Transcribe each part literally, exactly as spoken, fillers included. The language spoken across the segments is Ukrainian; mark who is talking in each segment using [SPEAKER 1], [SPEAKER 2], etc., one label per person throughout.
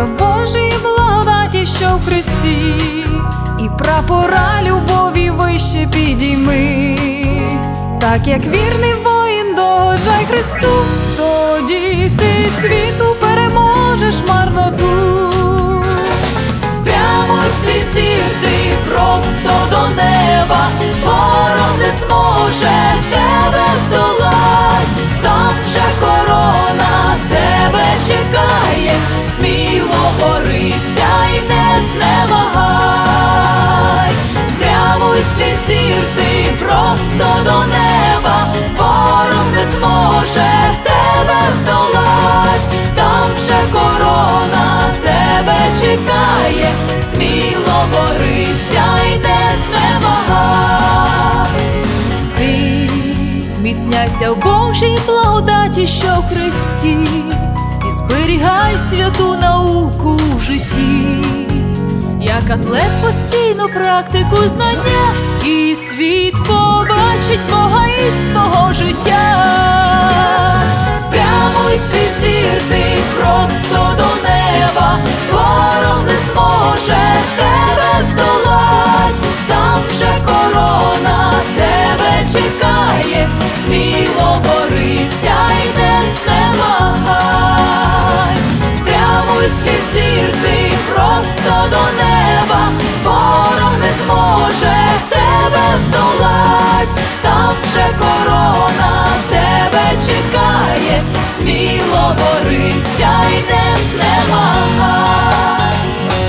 [SPEAKER 1] в Божій благодаті, що в Христі, і прапора любові вище підійми. Так як вірний воїн догоджай Христу, тоді ти світу переможеш марноту. Спрямуй свій зір ти просто до неба, ворог не зможе тебе здолать. Там вже корона тебе чекає, сміло борися і не знемагай. Спрямуй свій зір ти просто до неба, ворог не зможе тебе здолать. Там вже корона тебе чекає, сміло борися і не знемагай. Ти зміцняйся в Божій благодаті, що в Христі, і зберігай святу науку в житті. Як атлет постійно практикуй знання, і світ побачить Бога із твого життя. Спрямуй свій зір ти просто до неба, ворог не зможе тебе здолать. Там вже корона тебе чекає, сміло борися і не знемагай. Спрямуй свій зір ти просто до неба, ворог не зможе тебе здолать. Там вже корона тебе чекає, сміло борися і не знемагай.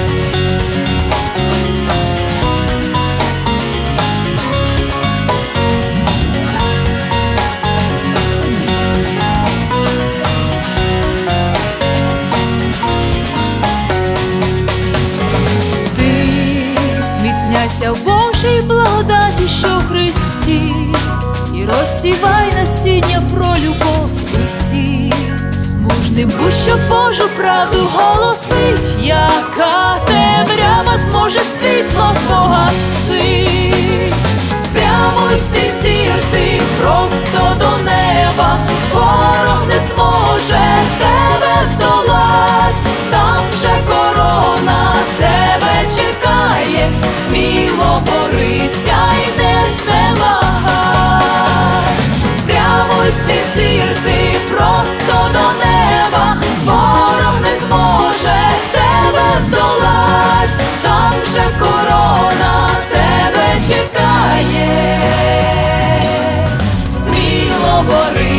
[SPEAKER 1] Зміцняйся в Божій благодаті, що в Христі, і розсівай насіння про любов усі. Мужним будь, що Божу правду голосить, яка темрява зможе світло погасить. Спрямуй свій зір ти просто до неба, ворог не зможе тебе здолать. Там вже корона тебе чекає, сміло борися і не знемагай. Спрямуй свій зір ти просто до неба, ворог не зможе тебе здолать. Там вже корона тебе чекає, сміло борися.